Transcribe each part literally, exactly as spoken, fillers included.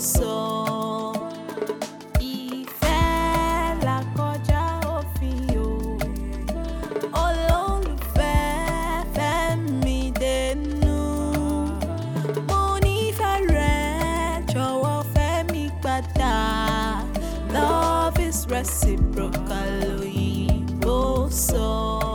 sọ. Ìfẹ́ là kọjá òfin o. Olólùfẹ́ fẹ́ mi dénú. Mo nífẹ̀ẹ́ rẹ, jọ̀wọ́ fẹ́ mi padà. Love is reciprocal, òyìnbó sọ.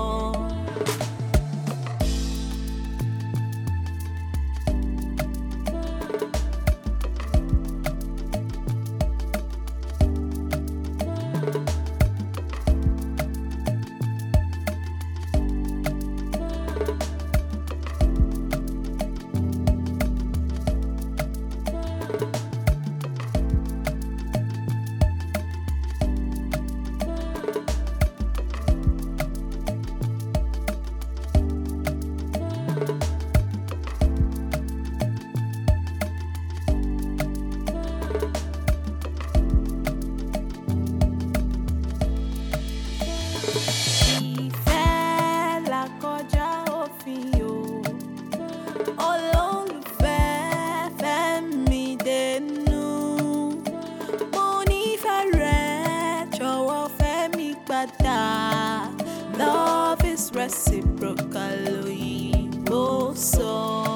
Ìfẹ́ là kọjá òfin o. Olólùfẹ́ fẹ́ mi dénú. Mo nífẹ̀ẹ́ rẹ, jọ̀wọ́ fẹ́ mi padà. Love is reciprocal, òyìnbó sọ.